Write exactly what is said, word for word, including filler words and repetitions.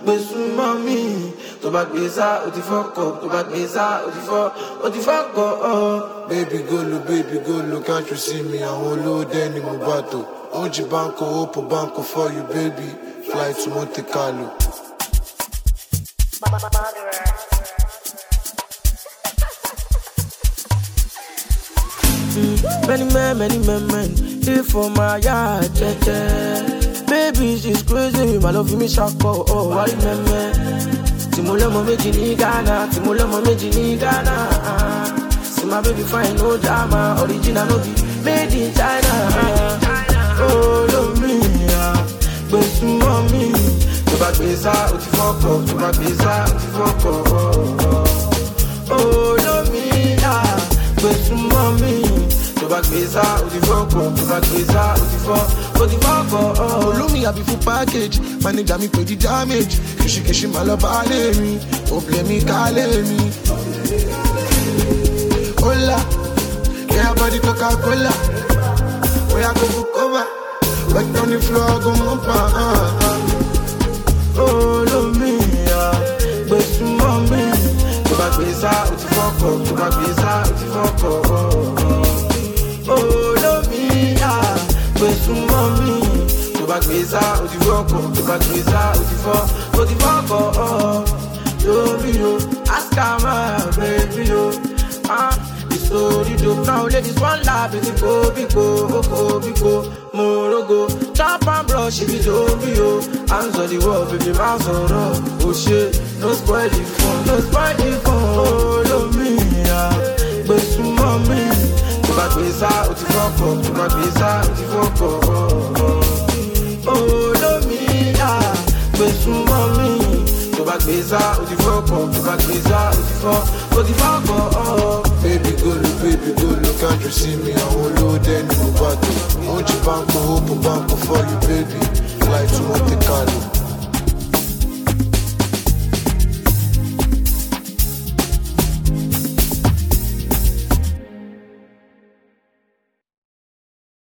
Besu mami, to bad beza, oti fuck up, to bad beza, oti fuck, oti fuck up. Baby golo, baby golo, can't you see me? I won't load any mubato. Oji banco, open banco for you, baby. Fly to Monte Carlo. Mm, many men, many men, men, live for my yard, yeah, yeah. Baby, she's crazy, my love for me shako, oh, why men, men. Timule mo meji ni Ghana, timule mo meji ni Ghana. See my baby fine, no drama, original no be made in China. Oh, love me, yeah, besu mommy. To bad beza, oti fuck up, to bad beza, oti fuck up. Oh, love me, yeah, besu mommy. To bad beza, oti fuck up, to bad beza, oti fuck, oti fuck up. Follow me, I be full package. Manager me pay the damage. Kishi kishi my love ale me. Oh play me, call me. Hola, yeah body Coca-Cola. Where I go book over. Wet on the floor, go mumpa. Oh, love me, yeah, besu mommy. To bad beza, oti fuck up, to bad beza, oti fuck up. Oh, love me, yeah, besu mommy. To bad beza, oti fuck up, to bad beza, oti fuck, oti fuck up. Love you, ask my baby, yo. Ah, the story dope now, ladies one lap, baby, go, go, go, go, Morogo, chop and brush, if it's over, yo. Hands on the wall, baby, mouth on rough. Oh shit, no spoil the fun, no spoil the fun. Oh, love me, yeah, besu mommy. To bad beza, oti fuck up, to bad beza, oti fuck up. Oh, love me, yeah, besu mommy. To bad beza, oti fuck up, to bad beza, oti fuck, oti fuck up. Baby golo, baby golo, can't you see me? I won't load any mubato. Oji banco, open banco for you, baby. Fly to Monte Carlo.